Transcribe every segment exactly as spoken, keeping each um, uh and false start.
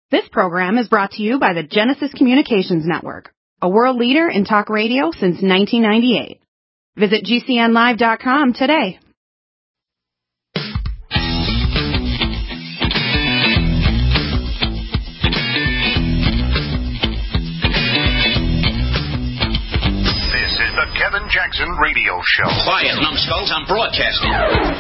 This program is brought to you by the Genesis Communications Network, a world leader in talk radio since nineteen ninety-eight. Visit G C N live dot com today. This is the Kevin Jackson Radio Show. Quiet, numbskulls, I'm broadcasting.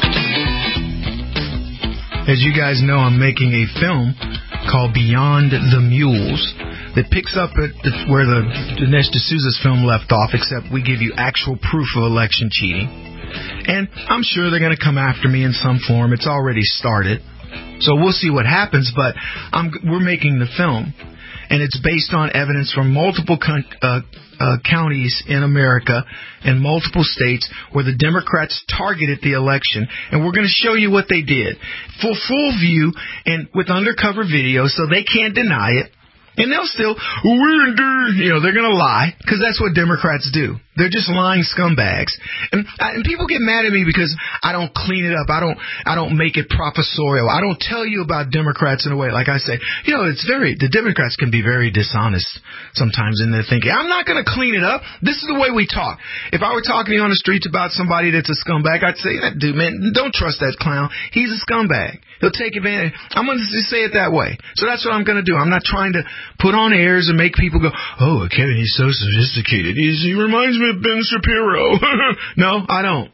As you guys know, I'm making a film called Beyond the Mules that picks up at the, where the Dinesh D'Souza's film left off, except we give you actual proof of election cheating. And I'm sure they're going to come after me in some form. It's already started. So we'll see what happens, but I'm, we're making the film. And it's based on evidence from multiple con- uh, uh, counties in America and multiple states where the Democrats targeted the election. And we're going to show you what they did. For full view and with undercover video so they can't deny it. And they'll still, you know, they're going to lie because that's what Democrats do. They're just lying scumbags. And, and people get mad at me because I don't clean it up. I don't I don't make it professorial. I don't tell you about Democrats in a way. Like I say, you know, it's very, the Democrats can be very dishonest sometimes in their thinking. I'm not going to clean it up. This is the way we talk. If I were talking to you on the streets about somebody that's a scumbag, I'd say, that dude, man, don't trust that clown. He's a scumbag. He'll take advantage. I'm going to just say it that way. So that's what I'm going to do. I'm not trying to put on airs and make people go, oh, Kevin, he's so sophisticated. He's, he reminds me of Ben Shapiro. No, I don't.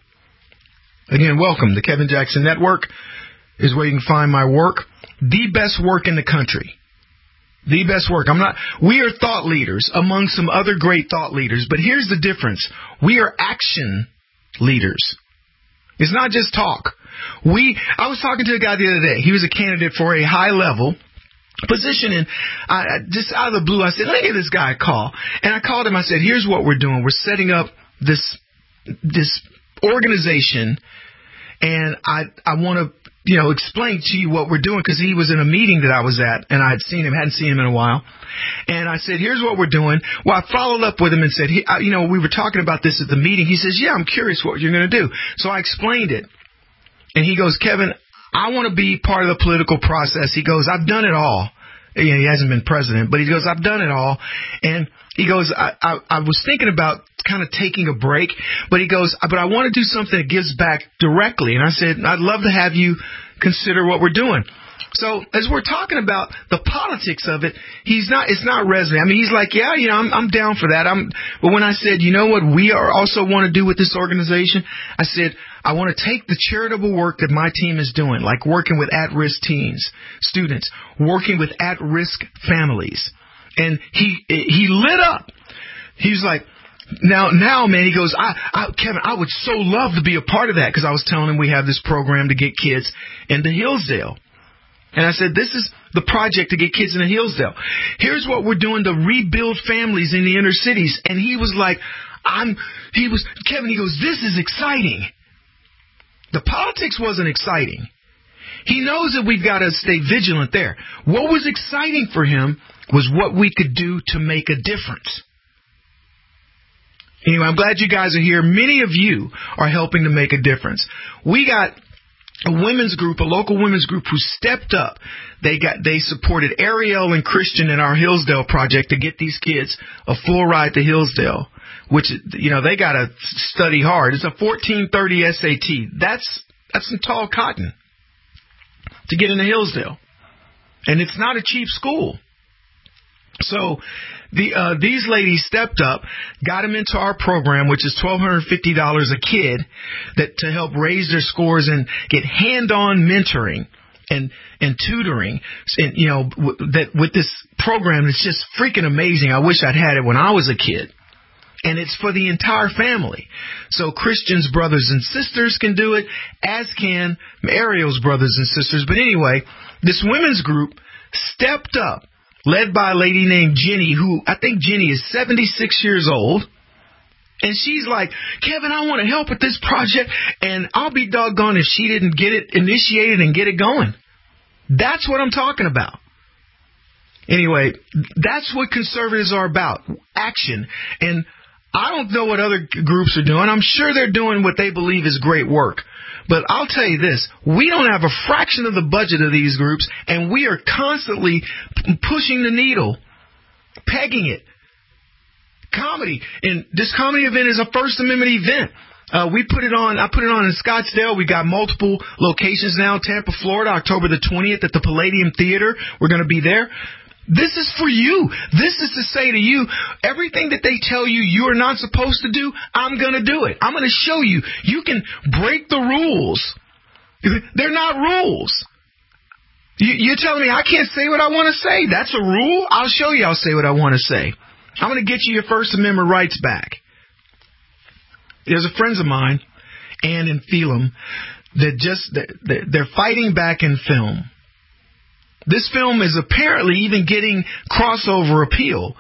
Again, welcome. The Kevin Jackson Network is where you can find my work. The best work in the country. The best work. I'm not. We are thought leaders among some other great thought leaders. But here's the difference. We are action leaders. It's not just talk. We. I was talking to a guy the other day. He was a candidate for a high level position, and I, just out of the blue, I said, let me give this guy a call. And I called him. I said, here's what we're doing. We're setting up this this organization, and I I want to you know explain to you what we're doing, because he was in a meeting that I was at, and I had seen him, hadn't seen him in a while. And I said, here's what we're doing. Well, I followed up with him and said, he, you know, we were talking about this at the meeting. He says, yeah, I'm curious what you're going to do. So I explained it. And he goes, Kevin, I want to be part of the political process. He goes, I've done it all. You know, he hasn't been president, but he goes, I've done it all. And he goes, I, I, I was thinking about kind of taking a break, but he goes, but I want to do something that gives back directly. And I said, I'd love to have you consider what we're doing. So as we're talking about the politics of it, he's not, it's not resonating. I mean, he's like, yeah, you know, I'm, I'm down for that. I'm, but when I said, you know what we are also want to do with this organization, I said, I want to take the charitable work that my team is doing, like working with at-risk teens, students, working with at-risk families. And he, he lit up. He was like, Now, now, man, he goes, I, I, Kevin, I would so love to be a part of that, because I was telling him we have this program to get kids into Hillsdale. And I said, this is the project to get kids into Hillsdale. Here's what we're doing to rebuild families in the inner cities. And he was like, I'm, he was, Kevin, he goes, this is exciting. The politics wasn't exciting. He knows that we've got to stay vigilant there. What was exciting for him was what we could do to make a difference. Anyway, I'm glad you guys are here. Many of you are helping to make a difference. We got a women's group, a local women's group, who stepped up. They got, they supported Ariel and Christian in our Hillsdale project to get these kids a full ride to Hillsdale, which, you know, they got to study hard. It's a fourteen thirty S A T. That's, that's some tall cotton to get into Hillsdale. And it's not a cheap school. So the uh, these ladies stepped up, got them into our program, which is twelve fifty dollars a kid, that to help raise their scores and get hand-on mentoring and and tutoring. And, you know, w- that with this program, it's just freaking amazing. I wish I'd had it when I was a kid. And it's for the entire family. So Christian's brothers and sisters can do it, as can Ariel's brothers and sisters. But anyway, this women's group stepped up, led by a lady named Jenny, who I think Jenny is seventy-six years old. And she's like, Kevin, I want to help with this project, and I'll be doggone if she didn't get it initiated and get it going. That's what I'm talking about. Anyway, that's what conservatives are about, action. And I don't know what other groups are doing. I'm sure they're doing what they believe is great work. But I'll tell you this, we don't have a fraction of the budget of these groups, and we are constantly p- pushing the needle, pegging it. Comedy, and this comedy event is a First Amendment event. Uh, we put it on, I put it on in Scottsdale. We got multiple locations now. Tampa, Florida, October the twentieth at the Palladium Theater. We're going to be there. This is for you. This is to say to you, everything that they tell you you are not supposed to do, I'm going to do it. I'm going to show you. You can break the rules. They're not rules. You, you're telling me I can't say what I want to say. That's a rule? I'll show you I'll say what I want to say. I'm going to get you your First Amendment rights back. There's a friends of mine, Ann and Phelan, that just, they're fighting back in film. This film is apparently even getting crossover appeal.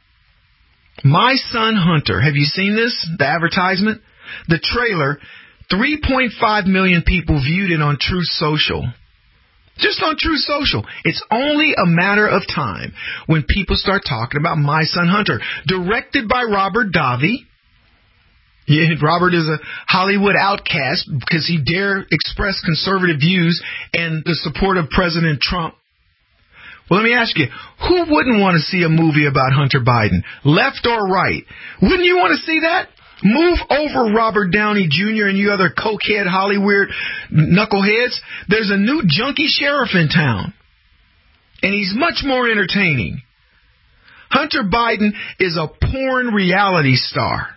My Son Hunter. Have you seen this? The advertisement? The trailer. three point five million people viewed it on Truth Social. Just on Truth Social. It's only a matter of time when people start talking about My Son Hunter. Directed by Robert Davi. Yeah, Robert is a Hollywood outcast because he dare express conservative views and the support of President Trump. Well, let me ask you, who wouldn't want to see a movie about Hunter Biden? Left or right? Wouldn't you want to see that? Move over, Robert Downey Junior and you other cokehead Hollywood knuckleheads. There's a new junkie sheriff in town. And he's much more entertaining. Hunter Biden is a porn reality star.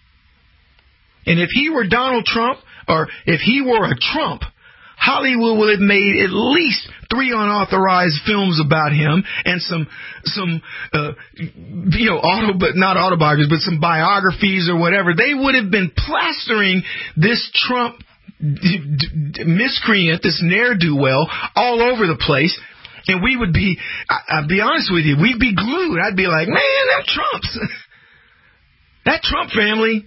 And if he were Donald Trump, or if he were a Trump, Hollywood would have made at least three unauthorized films about him and some, some, uh, you know, auto, but not autobiographies, but some biographies or whatever. They would have been plastering this Trump d- d- miscreant, this ne'er-do-well, all over the place. And we would be, I, I'll be honest with you, we'd be glued. I'd be like, man, them Trumps. That Trump family.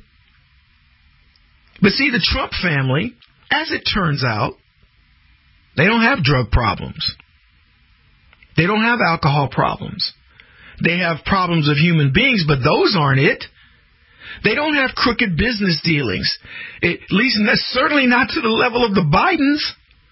But see, the Trump family, as it turns out, they don't have drug problems. They don't have alcohol problems. They have problems of human beings, but those aren't it. They don't have crooked business dealings, at least certainly not to the level of the Bidens.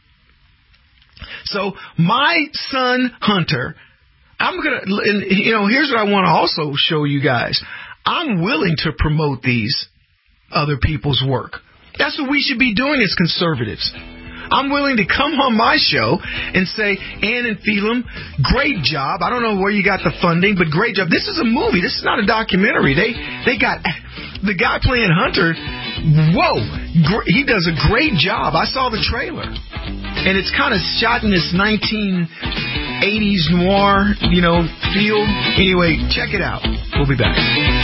So My Son Hunter, I'm going to, you know, here's what I want to also show you guys. I'm willing to promote these other people's work. That's what we should be doing as conservatives. I'm willing to come on my show and say, Ann and Phelan, great job. I don't know where you got the funding, but great job. This is a movie. This is not a documentary. They they got the guy playing Hunter. Whoa, he does a great job. I saw the trailer, and it's kind of shot in this nineteen eighties noir, you know, feel. Anyway, check it out. We'll be back.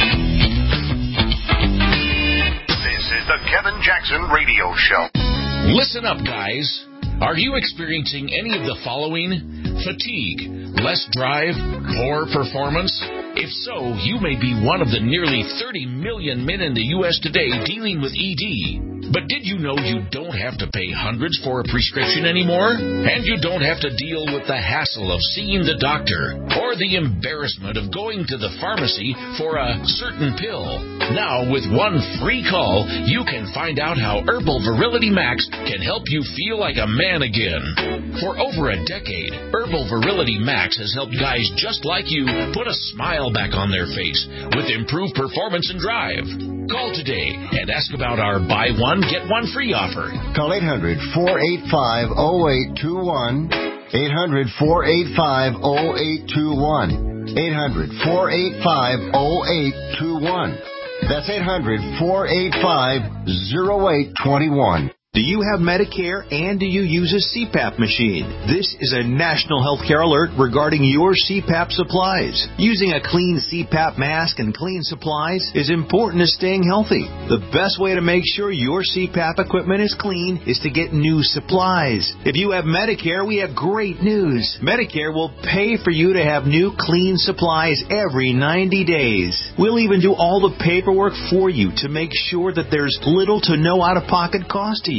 This is the Kevin Jackson Radio Show. Listen up, guys. Are you experiencing any of the following? Fatigue, less drive, poor performance? If so, you may be one of the nearly thirty million men in the U S today dealing with E D. But did you know you don't have to pay hundreds for a prescription anymore? And you don't have to deal with the hassle of seeing the doctor or the embarrassment of going to the pharmacy for a certain pill. Now, with one free call, you can find out how Herbal Virility Max can help you feel like a man again. For over a decade, Herbal Virility Max has helped guys just like you put a smile back on their face with improved performance and drive. Call today and ask about our buy one, get one free offer. Call eight hundred, four eight five, oh eight two one. eight hundred, four eight five, oh eight two one. eight hundred, four eight five, oh eight two one. That's eight hundred, four eight five, oh eight two one. Do you have Medicare and do you use a C PAP machine? This is a national healthcare alert regarding your C PAP supplies. Using a clean C PAP mask and clean supplies is important to staying healthy. The best way to make sure your C PAP equipment is clean is to get new supplies. If you have Medicare, we have great news. Medicare will pay for you to have new clean supplies every ninety days. We'll even do all the paperwork for you to make sure that there's little to no out-of-pocket cost to you.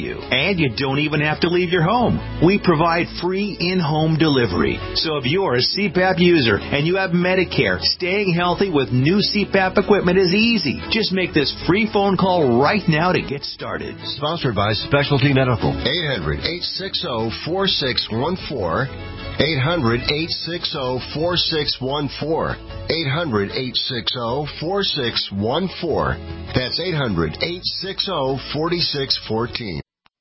you. And you don't even have to leave your home. We provide free in-home delivery. So if you're a C PAP user and you have Medicare, staying healthy with new C PAP equipment is easy. Just make this free phone call right now to get started. Sponsored by Specialty Medical. eight hundred, eight six zero, four six one four. eight hundred, eight six zero, four six one four. eight hundred, eight six zero, four six one four. That's eight hundred, eight six zero, four six one four.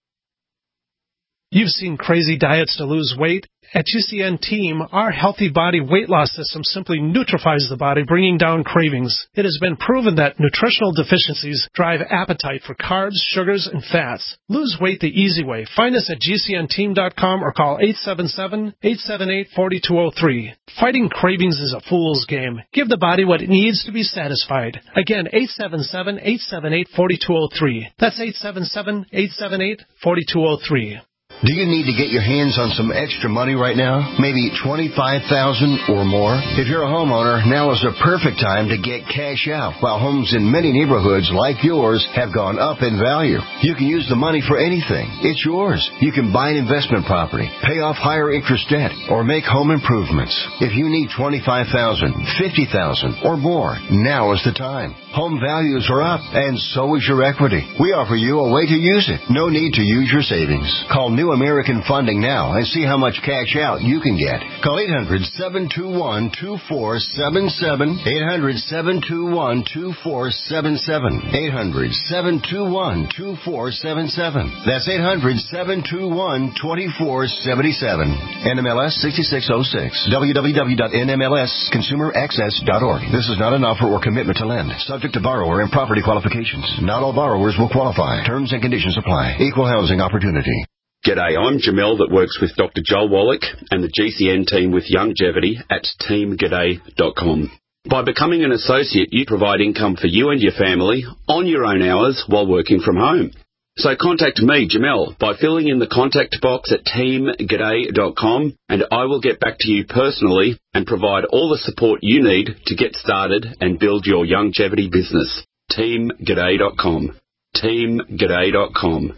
You've seen crazy diets to lose weight. At G C N Team, our Healthy Body Weight Loss System simply neutralizes the body, bringing down cravings. It has been proven that nutritional deficiencies drive appetite for carbs, sugars, and fats. Lose weight the easy way. Find us at G C N team dot com or call eight seven seven, eight seven eight, four two zero three. Fighting cravings is a fool's game. Give the body what it needs to be satisfied. Again, eight seven seven, eight seven eight, four two zero three. That's eight seven seven, eight seven eight, four two zero three. Do you need to get your hands on some extra money right now? Maybe twenty-five thousand dollars or more? If you're a homeowner, now is the perfect time to get cash out. While homes in many neighborhoods like yours have gone up in value, you can use the money for anything. It's yours. You can buy an investment property, pay off higher interest debt, or make home improvements. If you need twenty-five thousand dollars, fifty thousand dollars or more, now is the time. Home values are up, and so is your equity. We offer you a way to use it. No need to use your savings. Call New American Funding now and see how much cash out you can get. Call eight hundred, seven two one, two four seven seven, eight hundred, seven two one, two four seven seven, eight hundred, seven two one, two four seven seven. That's eight hundred, seven two one, two four seven seven. N M L S sixty-six oh six. w w w dot n m l s consumer access dot org. This is not an offer or commitment to lend. Subject to borrower and property qualifications. Not all borrowers will qualify. Terms and conditions apply. Equal housing opportunity. G'day, I'm Jamel that works with Doctor Joel Wallach and the G C N team with Longevity at team g'day dot com. By becoming an associate, you provide income for you and your family on your own hours while working from home. So contact me, Jamel, by filling in the contact box at team g'day dot com, and I will get back to you personally and provide all the support you need to get started and build your longevity business. team g'day dot com. team g'day dot com.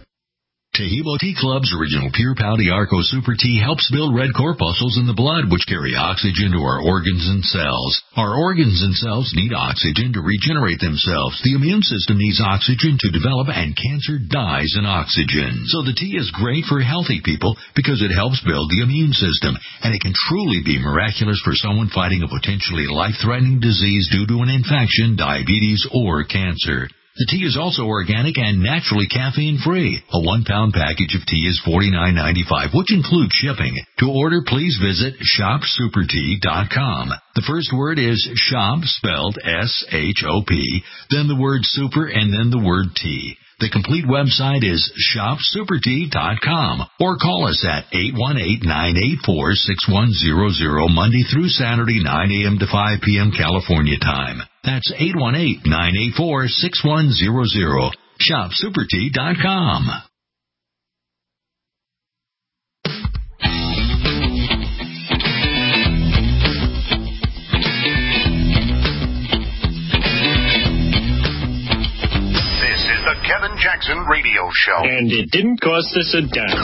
Tehebo Tea Club's original Pure Pouty Arco Super Tea helps build red corpuscles in the blood, which carry oxygen to our organs and cells. Our organs and cells need oxygen to regenerate themselves. The immune system needs oxygen to develop, and cancer dies in oxygen. So the tea is great for healthy people because it helps build the immune system, and it can truly be miraculous for someone fighting a potentially life-threatening disease due to an infection, diabetes, or cancer. The tea is also organic and naturally caffeine-free. A one-pound package of tea is forty-nine ninety-five, which includes shipping. To order, please visit shop super tea dot com. The first word is shop, spelled S H O P, then the word super, and then the word tea. The complete website is shop super tea dot com, or call us at eight one eight, nine eight four, six one zero zero Monday through Saturday, nine a.m. to five p.m. California time. That's eight one eight, nine eight four, six one zero zero. shop super tea dot com. The Kevin Jackson Radio Show. And it didn't cost us a dime.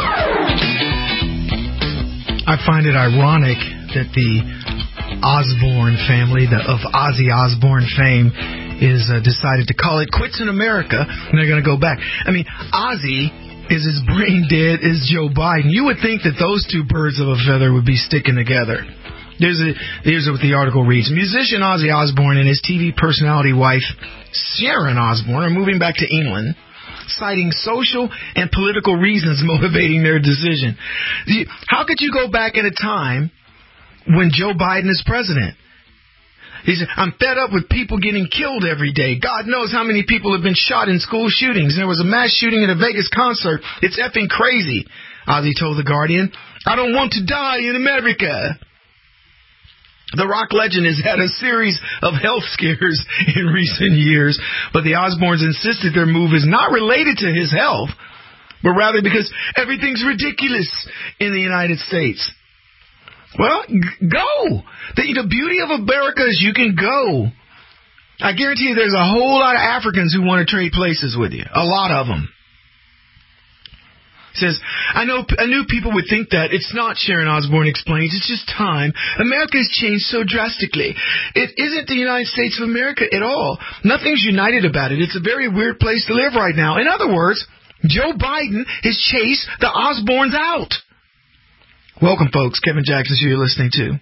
I find it ironic that the Osborne family, the, of Ozzy Osbourne fame, is uh, decided to call it quits in America, and they're going to go back. I mean, Ozzy is as brain dead as Joe Biden. You would think that those two birds of a feather would be sticking together. There's a, here's what the article reads. Musician Ozzy Osbourne and his T V personality wife, Sharon Osbourne, are moving back to England, citing social and political reasons motivating their decision. How could you go back at a time when Joe Biden is president? He said, I'm fed up with people getting killed every day. God knows how many people have been shot in school shootings. There was a mass shooting at a Vegas concert. It's effing crazy, Ozzy told The Guardian. I don't want to die in America. The rock legend has had a series of health scares in recent years, but the Osbournes insisted their move is not related to his health, but rather because everything's ridiculous in the United States. Well, g- go. The, the beauty of America is you can go. I guarantee you there's a whole lot of Africans who want to trade places with you. A lot of them. Says, I know I knew people would think that. It's not, Sharon Osbourne explains. It's just time. America has changed so drastically. It isn't the United States of America at all. Nothing's united about it. It's a very weird place to live right now. In other words, Joe Biden has chased the Osbournes out. Welcome, folks. Kevin Jackson, who you're listening to.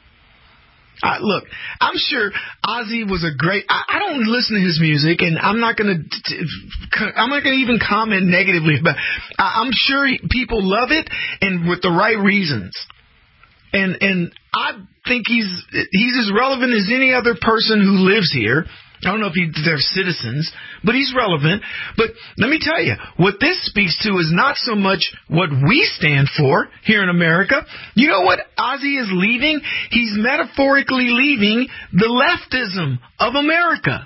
Uh, look, I'm sure Ozzy was a great. I, I don't listen to his music, and I'm not going to. I'm not going to even comment negatively about. I, I'm sure he, people love it, and with the right reasons. And and I think he's he's as relevant as any other person who lives here. I don't know if he, they're citizens, but he's relevant. But let me tell you, what this speaks to is not so much what we stand for here in America. You know what Ozzy is leaving? He's metaphorically leaving the leftism of America.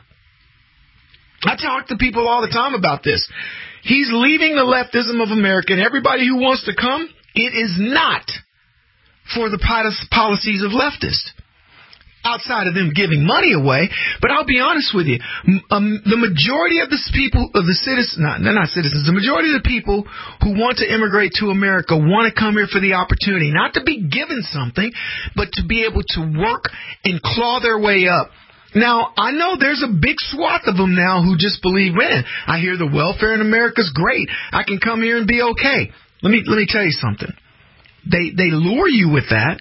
I talk to people all the time about this. He's leaving the leftism of America, and everybody who wants to come, it is not for the policies of leftists. Outside of them giving money away, but I'll be honest with you, um, the majority of the people, of the citizens, not, they're not citizens, the majority of the people who want to immigrate to America want to come here for the opportunity, not to be given something, but to be able to work and claw their way up. Now, I know there's a big swath of them now who just believe, man, I hear the welfare in America's great. I can come here and be okay. Let me, let me tell you something. They, they lure you with that.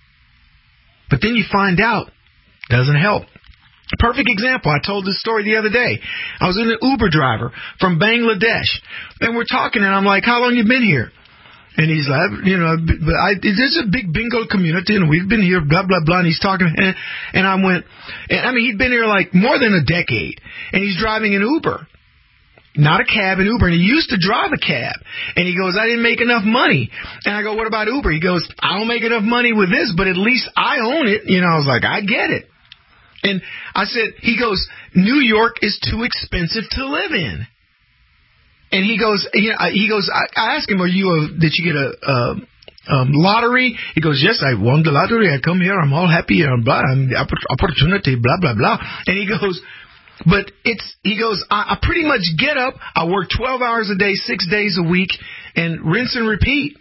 But then you find out, doesn't help. Perfect example. I told this story the other day. I was in an Uber driver from Bangladesh, and we're talking, and I'm like, how long you been here? And he's like, you know, I, there's a big bingo community, and we've been here, blah, blah, blah, and he's talking, and, and I went, and I mean, he'd been here like more than a decade, and he's driving an Uber. Not a cab, an Uber. And he used to drive a cab. And he goes, I didn't make enough money. And I go, what about Uber? He goes, I don't make enough money with this, but at least I own it. You know, I was like, I get it. And I said, he goes, New York is too expensive to live in. And he goes, you know, he goes, I, I asked him, are you a, did you get a, a um, lottery? He goes, yes, I won the lottery. I come here. I'm all happy. And blah, and the opportunity, blah, blah, blah. And he goes, But it's, he goes, I, I pretty much get up, I work twelve hours a day, six days a week, and rinse and repeat.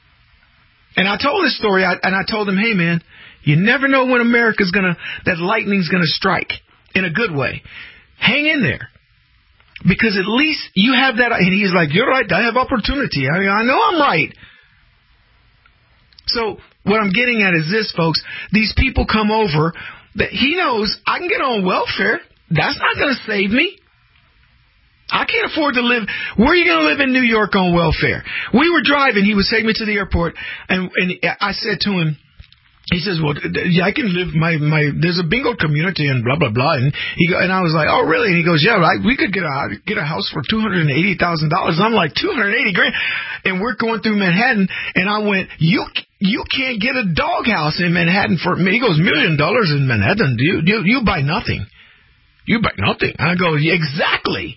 And I told this story, I, and I told him, hey, man, you never know when America's going to, that lightning's going to strike in a good way. Hang in there. Because at least you have that, and he's like, you're right, I have opportunity. I, I know I'm right. So what I'm getting at is this, folks. These people come over, that he knows I can get on welfare. That's not going to save me. I can't afford to live. Where are you going to live in New York on welfare? We were driving. He was taking me to the airport, and, and I said to him, he says, well, yeah, I can live my, my, there's a bingo community and blah, blah, blah. And he, and I was like, oh, really? And he goes, yeah, right. We could get a, get a house for two hundred eighty thousand dollars. And I'm like, two hundred eighty grand. And we're going through Manhattan. And I went, you, you can't get a doghouse in Manhattan for me. He goes, million dollars in Manhattan. You, you, you buy nothing. You buy nothing. And I go, yeah, exactly.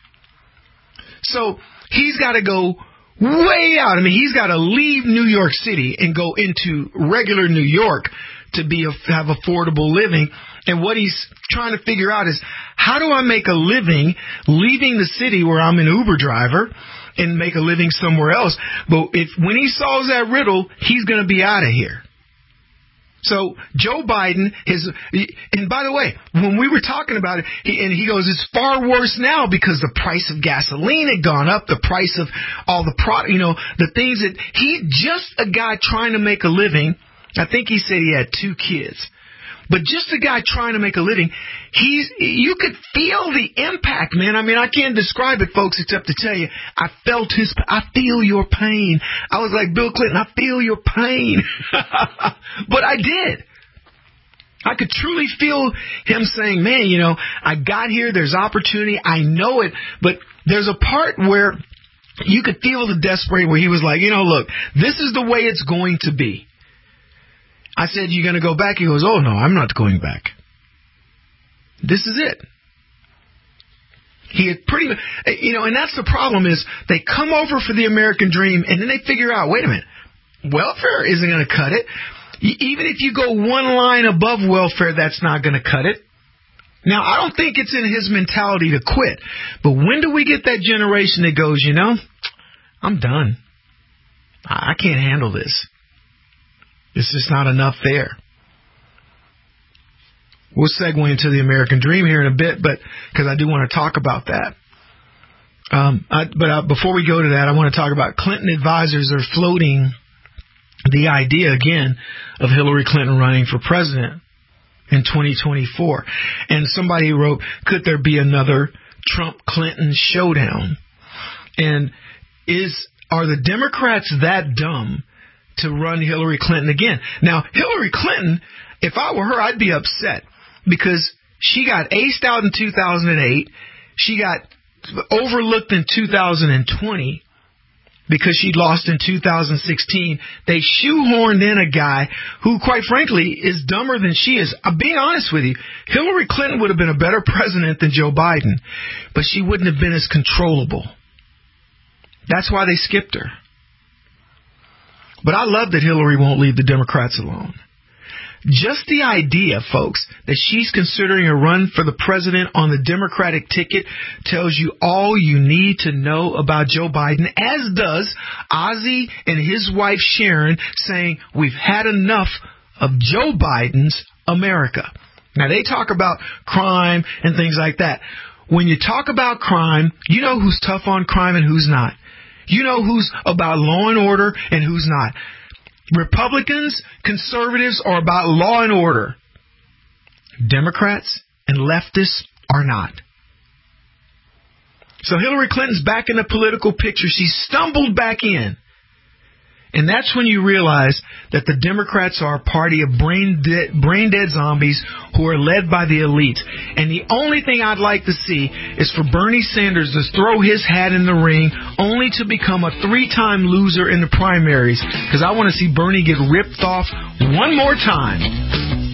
So he's got to go way out. I mean, he's got to leave New York City and go into regular New York to be a, have affordable living. And what he's trying to figure out is, how do I make a living leaving the city where I'm an Uber driver and make a living somewhere else? But if when he solves that riddle, he's going to be out of here. So Joe Biden has, and by the way, when we were talking about it, he, and he goes, it's far worse now because the price of gasoline had gone up, the price of all the product, you know, the things that he, just a guy trying to make a living. I think he said he had two kids, but just a guy trying to make a living. He's, you could feel the impact, man. I mean, I can't describe it, folks, except to tell you, I felt his, I feel your pain. I was like, Bill Clinton, I feel your pain. But I did. I could truly feel him saying, man, you know, I got here, there's opportunity, I know it, but there's a part where you could feel the desperation where he was like, you know, look, this is the way it's going to be. I said, you going to go back? He goes, oh, no, I'm not going back. This is it. He had pretty much, you know, and that's the problem is they come over for the American dream and then they figure out, wait a minute, welfare isn't going to cut it. Even if you go one line above welfare, that's not going to cut it. Now, I don't think it's in his mentality to quit. But when do we get that generation that goes, you know, I'm done. I can't handle this. It's just not enough there. We'll segue into the American dream here in a bit, but because I do want to talk about that. Um, I, but uh, before we go to that, I want to talk about Clinton advisors are floating the idea again of Hillary Clinton running for president in twenty twenty-four. And somebody wrote, could there be another Trump-Clinton showdown? And is are the Democrats that dumb to run Hillary Clinton again? Now, Hillary Clinton, if I were her, I'd be upset because she got aced out in two thousand eight. She got overlooked in two thousand twenty because she lost in two thousand sixteen. They shoehorned in a guy who, quite frankly, is dumber than she is. I'm being honest with you. Hillary Clinton would have been a better president than Joe Biden, but she wouldn't have been as controllable. That's why they skipped her. But I love that Hillary won't leave the Democrats alone. Just the idea, folks, that she's considering a run for the president on the Democratic ticket tells you all you need to know about Joe Biden, as does Ozzy and his wife Sharon saying we've had enough of Joe Biden's America. Now, they talk about crime and things like that. When you talk about crime, you know who's tough on crime and who's not. You know who's about law and order and who's not. Republicans, conservatives are about law and order. Democrats and leftists are not. So Hillary Clinton's back in the political picture. She stumbled back in. And that's when you realize that the Democrats are a party of brain dead, brain dead zombies who are led by the elites. And the only thing I'd like to see is for Bernie Sanders to throw his hat in the ring only to become a three-time loser in the primaries. Because I want to see Bernie get ripped off one more time.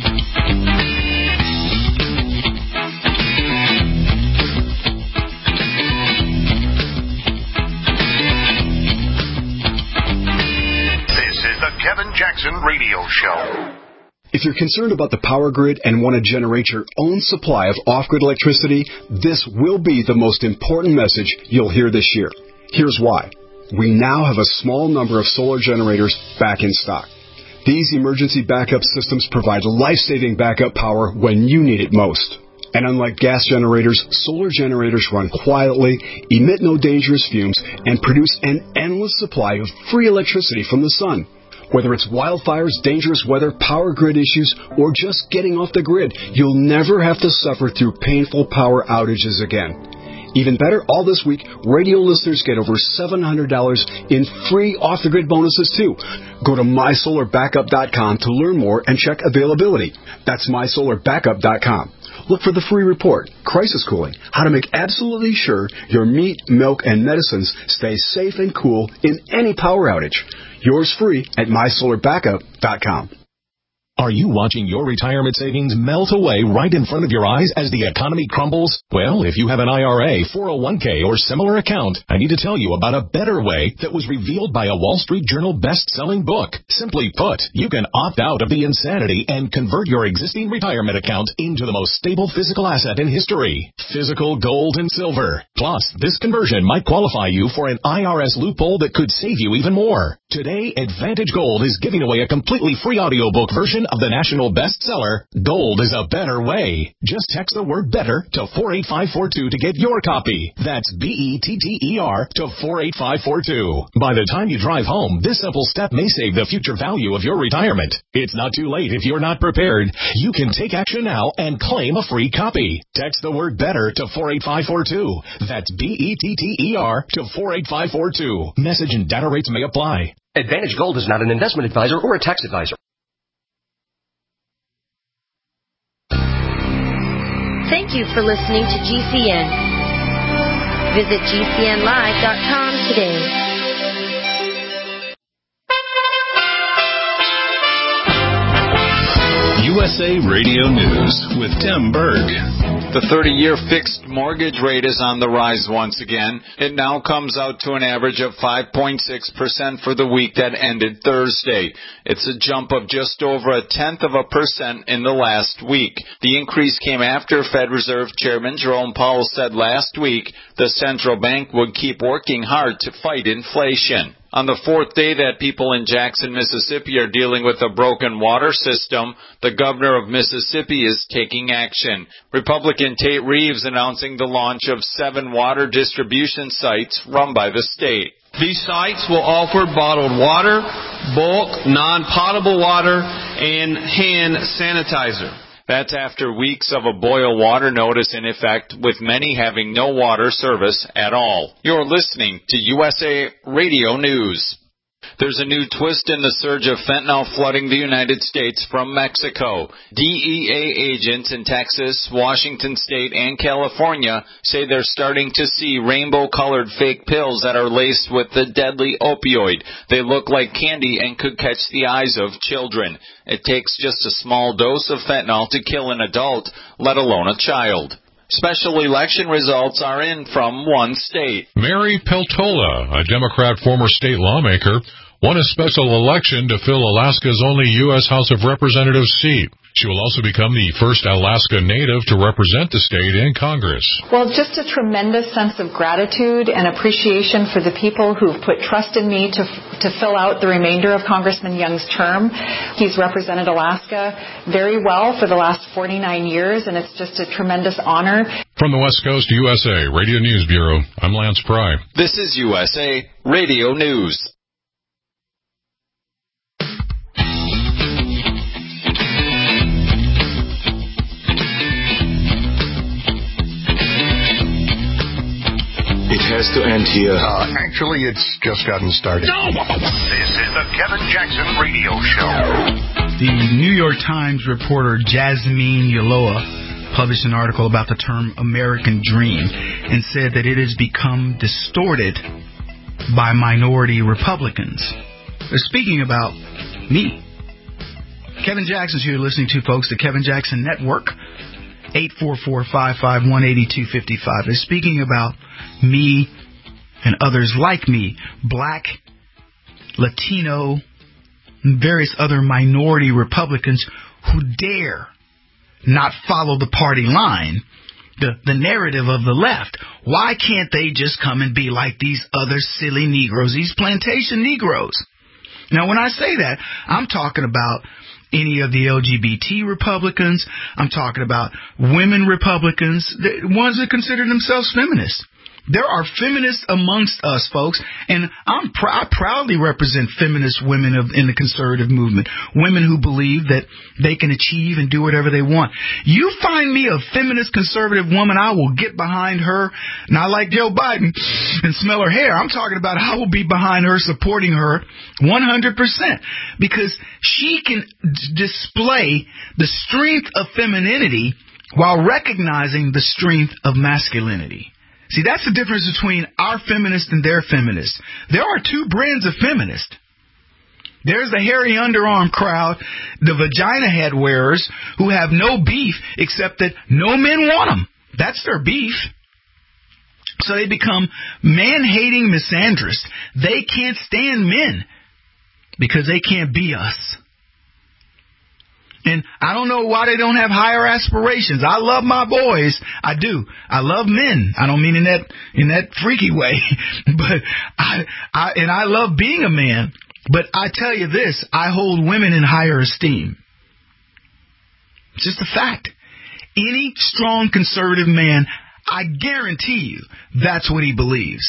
Kevin Jackson Radio Show. If you're concerned about the power grid and want to generate your own supply of off-grid electricity, this will be the most important message you'll hear this year. Here's why. We now have a small number of solar generators back in stock. These emergency backup systems provide life-saving backup power when you need it most. And unlike gas generators, solar generators run quietly, emit no dangerous fumes, and produce an endless supply of free electricity from the sun. Whether it's wildfires, dangerous weather, power grid issues, or just getting off the grid, you'll never have to suffer through painful power outages again. Even better, all this week, radio listeners get over seven hundred dollars in free off-the-grid bonuses, too. Go to my solar backup dot com to learn more and check availability. That's my solar backup dot com. Look for the free report, Crisis Cooling, how to make absolutely sure your meat, milk, and medicines stay safe and cool in any power outage. Yours free at my solar backup dot com. Are you watching your retirement savings melt away right in front of your eyes as the economy crumbles? Well, if you have an I R A, four oh one k, or similar account, I need to tell you about a better way that was revealed by a Wall Street Journal best-selling book. Simply put, you can opt out of the insanity and convert your existing retirement account into the most stable physical asset in history, physical gold and silver. Plus, this conversion might qualify you for an I R S loophole that could save you even more. Today, Advantage Gold is giving away a completely free audiobook version of the national bestseller, Gold is a Better Way. Just text the word better to four eight five four two to get your copy. That's B E T T E R to four eight five four two. By the time you drive home, this simple step may save the future value of your retirement. It's not too late if you're not prepared. You can take action now and claim a free copy. Text the word better to four eight five four two. That's B E T T E R to four eight five four two. Message and data rates may apply. Advantage Gold is not an investment advisor or a tax advisor. Thank you for listening to G C N. Visit G C N live dot com today. U S A Radio News with Tim Berg. The thirty-year fixed mortgage rate is on the rise once again. It now comes out to an average of five point six percent for the week that ended Thursday. It's a jump of just over a tenth of a percent in the last week. The increase came after Fed Reserve Chairman Jerome Powell said last week the central bank would keep working hard to fight inflation. On the fourth day that people in Jackson, Mississippi are dealing with a broken water system, the governor of Mississippi is taking action. Republican Tate Reeves announcing the launch of seven water distribution sites run by the state. These sites will offer bottled water, bulk, non-potable water, and hand sanitizer. That's after weeks of a boil water notice in effect, with many having no water service at all. You're listening to U S A Radio News. There's a new twist in the surge of fentanyl flooding the United States from Mexico. D E A agents in Texas, Washington State, and California say they're starting to see rainbow-colored fake pills that are laced with the deadly opioid. They look like candy and could catch the eyes of children. It takes just a small dose of fentanyl to kill an adult, let alone a child. Special election results are in from one state. Mary Peltola, a Democrat former state lawmaker, won a special election to fill Alaska's only U S House of Representatives seat. She will also become the first Alaska native to represent the state in Congress. Well, just a tremendous sense of gratitude and appreciation for the people who've put trust in me to to fill out the remainder of Congressman Young's term. He's represented Alaska very well for the last forty-nine years, and it's just a tremendous honor. From the West Coast U S A Radio News Bureau, I'm Lance Pry. This is U S A Radio News. It has to end here. Uh, actually, it's just gotten started. No! This is the Kevin Jackson Radio Show. The New York Times reporter Jasmine Ulloa published an article about the term American Dream and said that it has become distorted by minority Republicans. They're speaking about me. Kevin Jackson's here listening to, folks, the Kevin Jackson Network. eight four four, five five one, eight two five five. They're speaking about me and others like me, black, Latino, and various other minority Republicans who dare not follow the party line, the, the narrative of the left. Why can't they just come and be like these other silly Negroes, these plantation Negroes? Now, when I say that, I'm talking about any of the L G B T Republicans. I'm talking about women Republicans, the ones that consider themselves feminists. There are feminists amongst us, folks, and I'm pr- I proudly represent feminist women of, in the conservative movement, women who believe that they can achieve and do whatever they want. You find me a feminist conservative woman, I will get behind her, not like Joe Biden, and smell her hair. I'm talking about I will be behind her, supporting her one hundred percent, because she can d- display the strength of femininity while recognizing the strength of masculinity. See, that's the difference between our feminists and their feminists. There are two brands of feminists. There's the hairy underarm crowd, the vagina head wearers, who have no beef except that no men want them. That's their beef. So they become man-hating misandrists. They can't stand men because they can't be us. And I don't know why they don't have higher aspirations. I love my boys. I do. I love men. I don't mean in that in that freaky way. But I, I and I love being a man. But I tell you this, I hold women in higher esteem. It's just a fact. Any strong conservative man, I guarantee you, that's what he believes.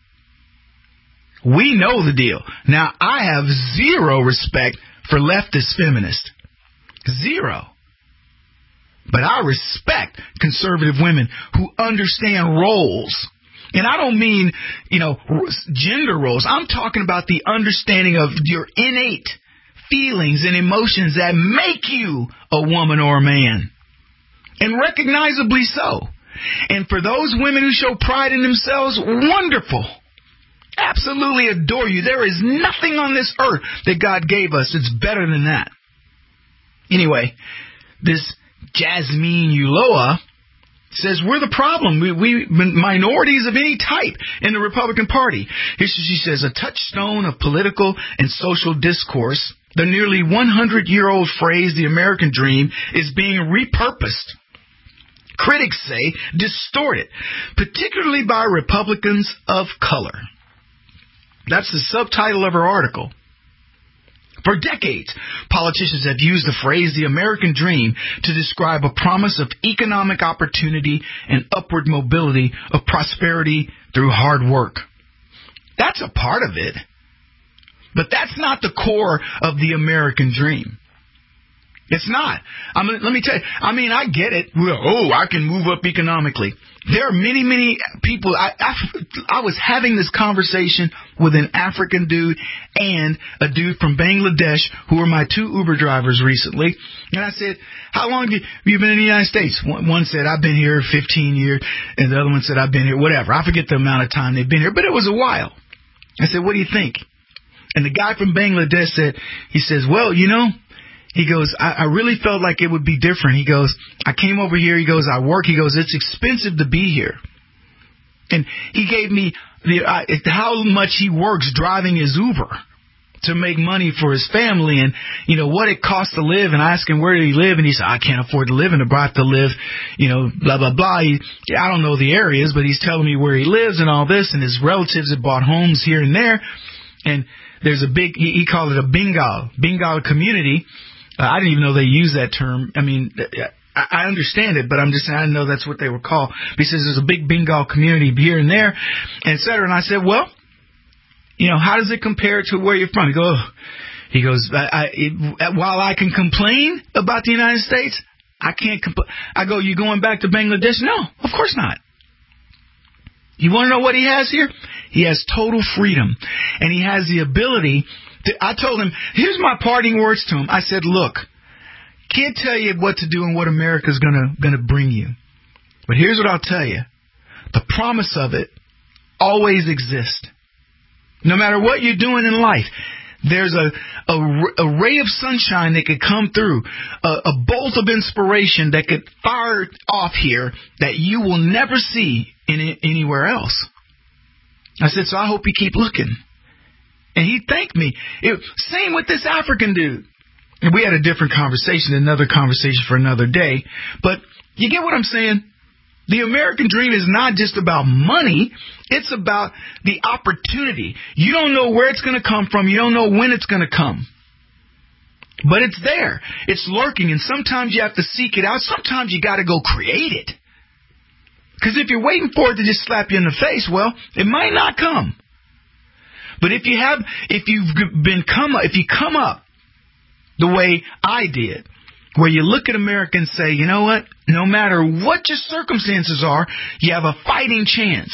We know the deal. Now, I have zero respect for leftist feminists. Zero. But I respect conservative women who understand roles. And I don't mean, you know, gender roles. I'm talking about the understanding of your innate feelings and emotions that make you a woman or a man. And recognizably so. And for those women who show pride in themselves, wonderful. Absolutely adore you. There is nothing on this earth that God gave us that's better than that. Anyway, this Jasmine Ulloa says we're the problem. We, we minorities of any type in the Republican Party. Here she says, a touchstone of political and social discourse, the nearly one hundred year old phrase, the American dream, is being repurposed. Critics say distorted, particularly by Republicans of color. That's the subtitle of her article. For decades, politicians have used the phrase the American dream to describe a promise of economic opportunity and upward mobility of prosperity through hard work. That's a part of it. But that's not the core of the American dream. It's not. I mean, let me tell you, I mean, I get it. Well, oh, I can move up economically. There are many, many people. I, I, I was having this conversation with an African dude and a dude from Bangladesh who were my two Uber drivers recently. And I said, how long have you been in the United States? One, one said, I've been here fifteen years. And the other one said, I've been here, whatever. I forget the amount of time they've been here, but it was a while. I said, what do you think? And the guy from Bangladesh said, he says, well, you know, he goes, I, I really felt like it would be different. He goes, I came over here. He goes, I work. He goes, it's expensive to be here. And he gave me the, uh, how much he works driving his Uber to make money for his family and, you know, what it costs to live. And I asked him, where did he live? And he said, I can't afford to live in Nebraska to live, you know, blah, blah, blah. He, I don't know the areas, but he's telling me where he lives and all this. And his relatives have bought homes here and there. And there's a big, he, he called it a Bengal, Bengal community. Uh, I didn't even know they use that term. I mean, I, I understand it, but I'm just saying I didn't know that's what they were called. But he says there's a big Bengal community here and there, et cetera. And I said, well, you know, how does it compare to where you're from? He goes, he goes, I, I, it, while I can complain about the United States, I can't complain. I go, you going back to Bangladesh? No, of course not. You want to know what he has here? He has total freedom, and he has the ability. I told him, here's my parting words to him. I said, look, can't tell you what to do and what America's gonna gonna bring you. But here's what I'll tell you. The promise of it always exists. No matter what you're doing in life, there's a, a, a ray of sunshine that could come through, a, a bolt of inspiration that could fire off here that you will never see in, anywhere else. I said, so I hope you keep looking. And he thanked me. It, same with this African dude. And we had a different conversation, another conversation for another day. But you get what I'm saying? The American dream is not just about money. It's about the opportunity. You don't know where it's going to come from. You don't know when it's going to come. But it's there. It's lurking. And sometimes you have to seek it out. Sometimes you got to go create it. Because if you're waiting for it to just slap you in the face, well, it might not come. But if you have, if you've been come, if you come up the way I did, where you look at America and say, you know what, no matter what your circumstances are, you have a fighting chance.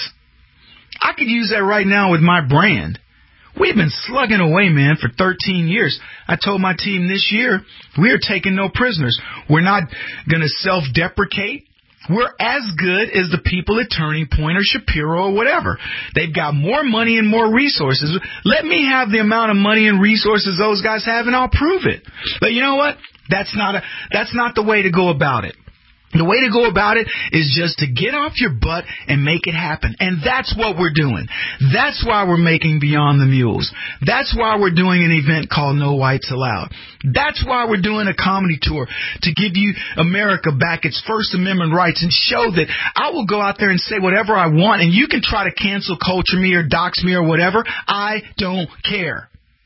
I could use that right now with my brand. We've been slugging away, man, for thirteen years. I told my team this year, we are taking no prisoners. We're not going to self-deprecate. We're as good as the people at Turning Point or Shapiro or whatever. They've got more money and more resources. Let me have the amount of money and resources those guys have, and I'll prove it. But you know what? That's not a, that's not the way to go about it. The way to go about it is just to get off your butt and make it happen. And that's what we're doing. That's why we're making Beyond the Mules. That's why we're doing an event called No Whites Allowed. That's why we're doing a comedy tour to give you America back its First Amendment rights and show that I will go out there and say whatever I want, and you can try to cancel culture me or dox me or whatever. I don't care.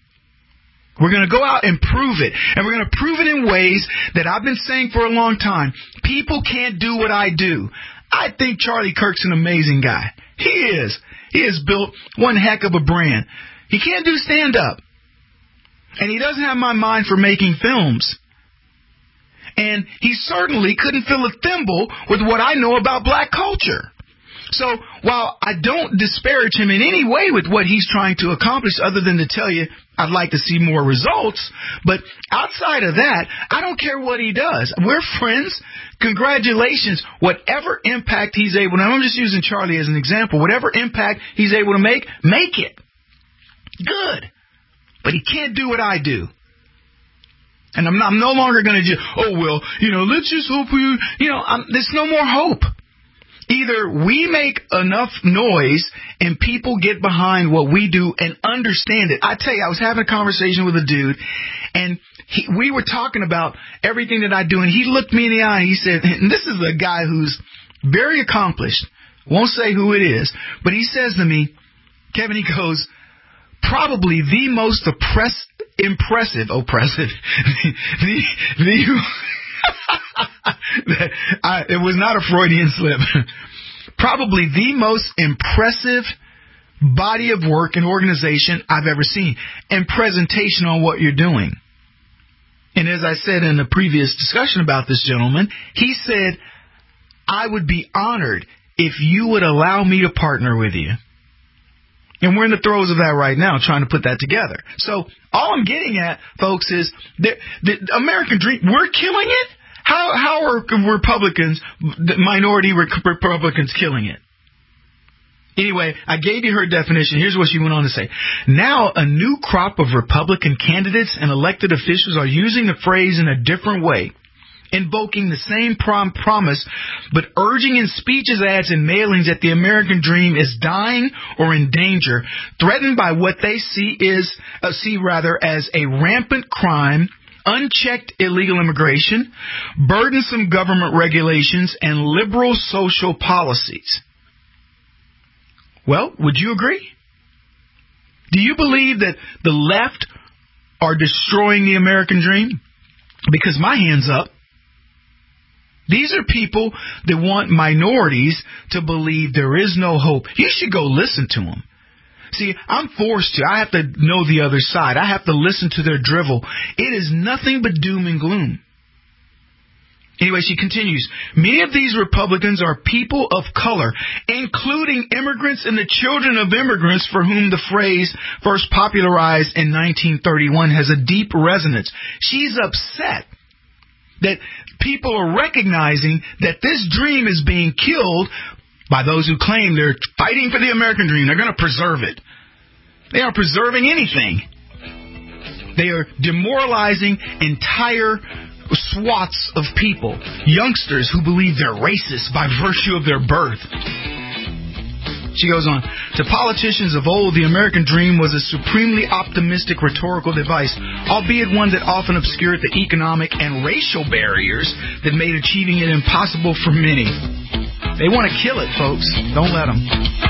We're going to go out and prove it. And we're going to prove it in ways that I've been saying for a long time. People can't do what I do. I think Charlie Kirk's an amazing guy. He is. He has built one heck of a brand. He can't do stand-up. And he doesn't have my mind for making films. And he certainly couldn't fill a thimble with what I know about black culture. So while I don't disparage him in any way with what he's trying to accomplish, other than to tell you I'd like to see more results, but outside of that, I don't care what he does. We're friends. Congratulations. Whatever impact he's able to, and I'm just using Charlie as an example, whatever impact he's able to make, make it. Good. But he can't do what I do. And I'm, not, I'm no longer going to just, oh, well, you know, let's just hope we, you know, I'm, there's no more hope. Either we make enough noise and people get behind what we do and understand it. I tell you, I was having a conversation with a dude, and he, we were talking about everything that I do, and he looked me in the eye and he said, and this is a guy who's very accomplished, won't say who it is, but he says to me, Kevin, he goes, probably the most oppress, impressive, oppressive, the, the, I, it was not a Freudian slip, probably the most impressive body of work and organization I've ever seen, and presentation on what you're doing. And as I said in a previous discussion about this gentleman, he said, I would be honored if you would allow me to partner with you. And we're in the throes of that right now, trying to put that together. So all I'm getting at, folks, is that the American dream, we're killing it? How, how are Republicans, minority Republicans, killing it? Anyway, I gave you her definition. Here's what she went on to say. Now, a new crop of Republican candidates and elected officials are using the phrase in a different way, invoking the same prom- promise, but urging in speeches, ads, and mailings that the American dream is dying or in danger, threatened by what they see is uh, see rather as a rampant crime, unchecked illegal immigration, burdensome government regulations, and liberal social policies. Well, would you agree? Do you believe that the left are destroying the American dream? Because my hand's up. These are people that want minorities to believe there is no hope. You should go listen to them. See, I'm forced to. I have to know the other side. I have to listen to their drivel. It is nothing but doom and gloom. Anyway, she continues, many of these Republicans are people of color, including immigrants and the children of immigrants for whom the phrase first popularized in nineteen thirty-one has a deep resonance. She's upset that people are recognizing that this dream is being killed by those who claim they're fighting for the American dream. They're going to preserve it. They aren't preserving anything. They are demoralizing entire swaths of people, youngsters who believe they're racist by virtue of their birth. She goes on, to politicians of old, the American dream was a supremely optimistic rhetorical device, albeit one that often obscured the economic and racial barriers that made achieving it impossible for many. They want to kill it, folks. Don't let them.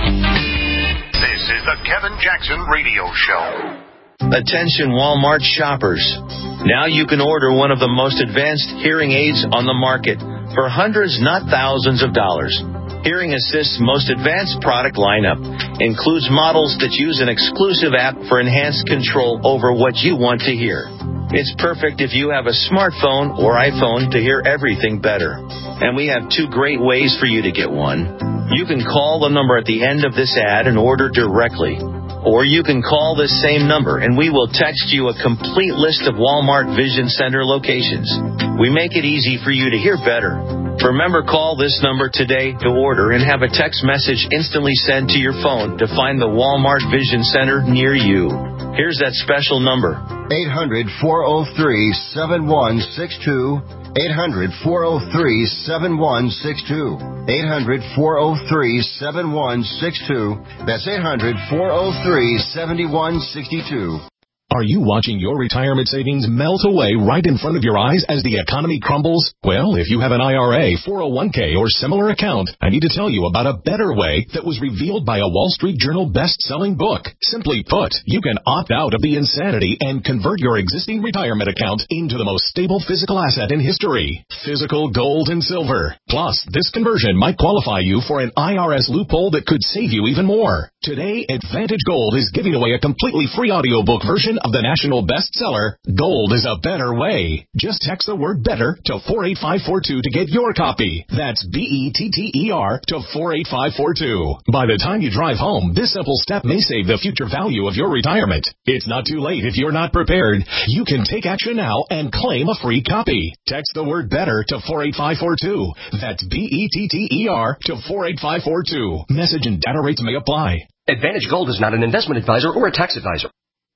This is the Kevin Jackson Radio Show. Attention Walmart shoppers. Now you can order one of the most advanced hearing aids on the market for hundreds, not thousands of dollars. Hearing Assist's most advanced product lineup includes models that use an exclusive app for enhanced control over what you want to hear. It's perfect if you have a smartphone or iPhone to hear everything better. And we have two great ways for you to get one. You can call the number at the end of this ad and order directly. Or you can call this same number and we will text you a complete list of Walmart Vision Center locations. We make it easy for you to hear better. Remember, call this number today to order and have a text message instantly sent to your phone to find the Walmart Vision Center near you. Here's that special number. eight hundred, four oh three, seven one six two. eight hundred, four oh three, seven one six two. eight hundred, four oh three, seven one six two. That's eight hundred, four oh three, seven one six two. Are you watching your retirement savings melt away right in front of your eyes as the economy crumbles? Well, if you have an I R A, four oh one k, or similar account, I need to tell you about a better way that was revealed by a Wall Street Journal best-selling book. Simply put, you can opt out of the insanity and convert your existing retirement account into the most stable physical asset in history, physical gold and silver. Plus, this conversion might qualify you for an I R S loophole that could save you even more. Today, Advantage Gold is giving away a completely free audiobook version of the national bestseller, Gold is a Better Way. Just text the word better to four eight five four two to get your copy. That's B E T T E R to four eight five four two. By the time you drive home, this simple step may save the future value of your retirement. It's not too late if you're not prepared. You can take action now and claim a free copy. Text the word better to four eight five four two. That's B E T T E R to four eight five four two. Message and data rates may apply. Advantage Gold is not an investment advisor or a tax advisor.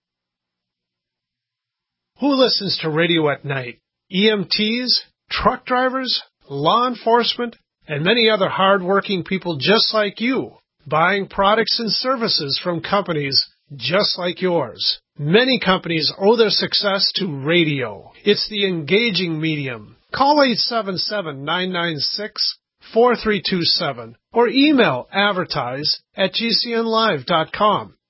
Who listens to radio at night? E M Ts, truck drivers, law enforcement, and many other hard-working people just like you, buying products and services from companies just like yours. Many companies owe their success to radio. It's the engaging medium. Call eight seven seven, nine nine six, four three two seven or email advertise at g c n live dot com.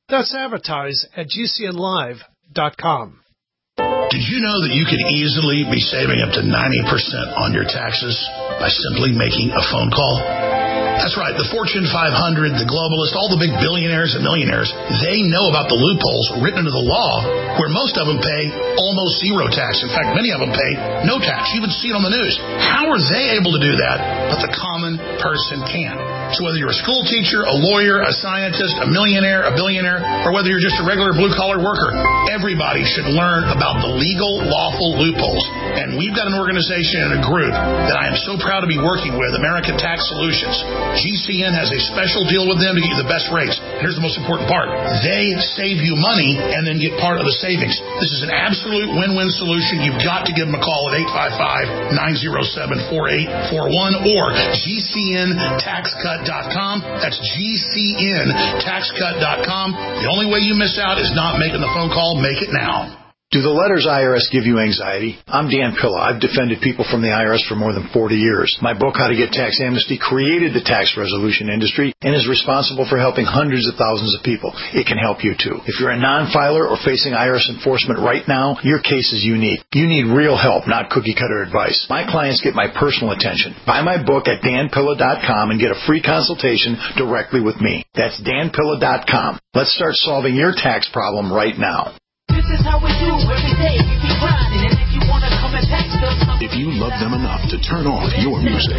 That's advertise at G C N live dot com. Did you know that you could easily be saving up to ninety percent on your taxes by simply making a phone call? That's right. The Fortune five hundred, the globalists, all the big billionaires and millionaires, they know about the loopholes written into the law where most of them pay almost zero tax. In fact, many of them pay no tax. You would see it on the news. How are they able to do that, but the common person can't? So whether you're a school teacher, a lawyer, a scientist, a millionaire, a billionaire, or whether you're just a regular blue-collar worker, everybody should learn about the legal, lawful loopholes. And we've got an organization and a group that I am so proud to be working with, American Tax Solutions. G C N has a special deal with them to get you the best rates. Here's the most important part. They save you money and then get part of the savings. This is an absolute win-win solution. You've got to give them a call at eight five five, nine oh seven, four eight four one or G C N tax cut dot com. That's G C N tax cut dot com. The only way you miss out is not making the phone call. Make it now. Do the letters I R S give you anxiety? I'm Dan Pilla. I've defended people from the I R S for more than forty years. My book, How to Get Tax Amnesty, created the tax resolution industry and is responsible for helping hundreds of thousands of people. It can help you, too. If you're a non-filer or facing I R S enforcement right now, your case is unique. You need real help, not cookie-cutter advice. My clients get my personal attention. Buy my book at dan pilla dot com and get a free consultation directly with me. That's dan pilla dot com. Let's start solving your tax problem right now. This is how we do every day. We keep grinding, and if you want to come and text us, if you love them enough to turn off your music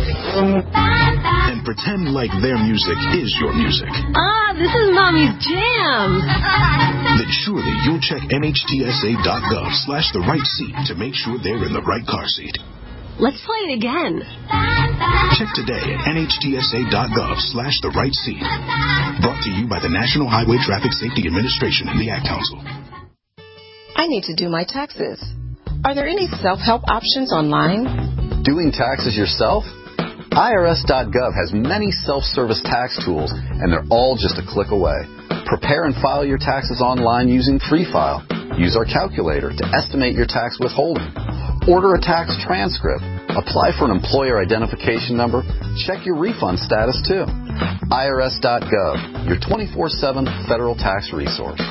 and pretend like their music is your music, ah, this is Mommy's jam, then surely you'll check N H T S A dot gov slash the right seat to make sure they're in the right car seat. Let's play it again. Check today at N H T S A dot gov slash the right seat. Brought to you by the National Highway Traffic Safety Administration and the Ad Council. I need to do my taxes. Are there any self-help options online? Doing taxes yourself? I R S dot gov has many self-service tax tools, and they're all just a click away. Prepare and file your taxes online using Free File. Use our calculator to estimate your tax withholding. Order a tax transcript. Apply for an employer identification number. Check your refund status, too. I R S dot gov, your twenty-four seven federal tax resource.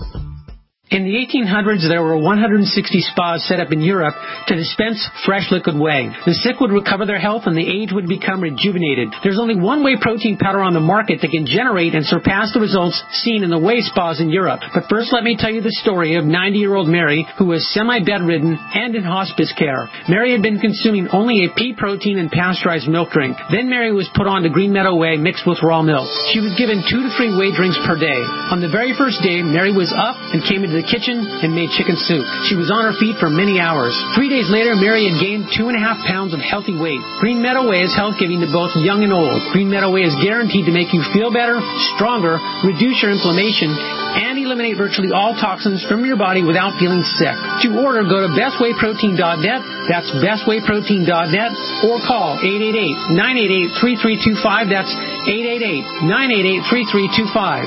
In the eighteen hundreds, there were one hundred sixty spas set up in Europe to dispense fresh liquid whey. The sick would recover their health and the aged would become rejuvenated. There's only one whey protein powder on the market that can generate and surpass the results seen in the whey spas in Europe. But first, let me tell you the story of ninety-year-old Mary, who was semi-bedridden and in hospice care. Mary had been consuming only a pea protein and pasteurized milk drink. Then Mary was put on to Green Meadow Whey mixed with raw milk. She was given two to three whey drinks per day. On the very first day, Mary was up and came into the kitchen and made chicken soup. She was on her feet for many hours. Three days later, Mary had gained two and a half pounds of healthy weight. Green Meadow Whey is health-giving to both young and old. Green Meadow Whey is guaranteed to make you feel better, stronger, reduce your inflammation, and eliminate virtually all toxins from your body without feeling sick. To order, go to best whey protein dot net. That's best whey protein dot net, or call eight eight eight, nine eight eight, three three two five. That's eight eight eight, nine eight eight, three three two five.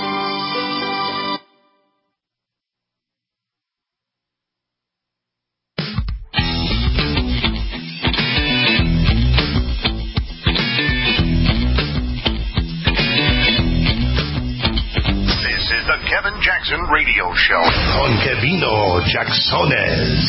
Jackson Radio Show. Con Kevino Jacksones.